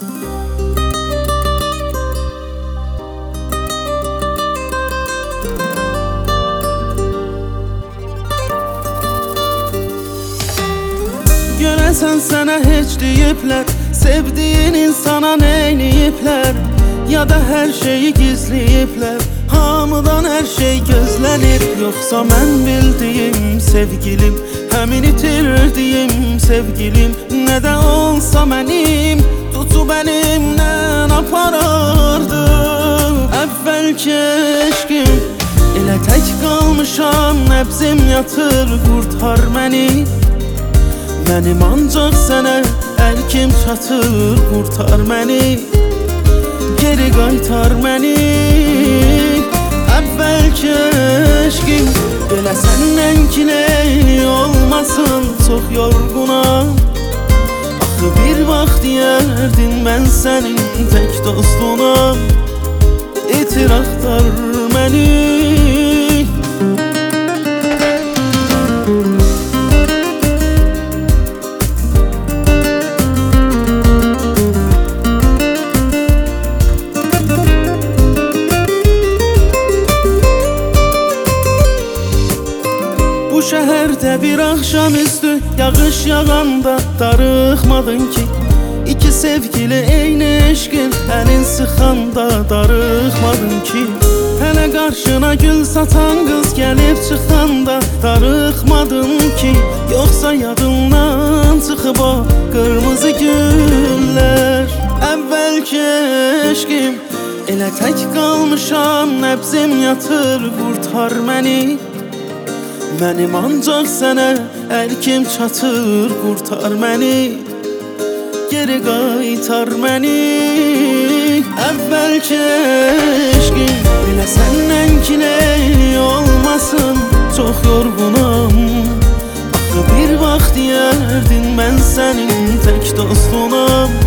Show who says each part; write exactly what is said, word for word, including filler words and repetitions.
Speaker 1: Görəsən sənə heç deyiblər, sevdiyin insana neyniyiblər, ya da hər şeyi gizləyiblər, hamıdan hər şey gözlənir. Yoxsa mən bildiyim sevgilim, həmin itirdiyim sevgilim, nə də olsa mənim tutub əlimdən aparardı. Əvvəlki eşqim, elə tək qalmışam, nəbzim yatır, qurtar məni. Mənim ancaq sənə əlkim çatır, qurtar məni, geri qaytar məni. Əvvəlki eşqim, belə səndən kiləyli olmasın, çox yorğunam. Axı bir vaxt deyərdin mən sənin tək dostunam, itir axtar məni. Bu şəhərdə bir axşamüstü yağış yağanda darıxmadın ki, İki sevgili eyni eşqin əlin sıxanda darıxmadın ki, hələ qarşına gül satan qız gəlib çıxanda darıxmadın ki, yoxsa yadımdan çıxıb o qırmızı güllər. Əvvəlki eşqim, elə tək qalmışam, nəbzim yatır, qurtar məni. Mənim ancaq sənə əlkim çatır, qurtar məni, geri qaytar məni. Əvvəlki eşqim, elə səndən kiləyli olmasın, çox yorğunam. Axı bir vaxt deyərdin mən sənin tək dostunam,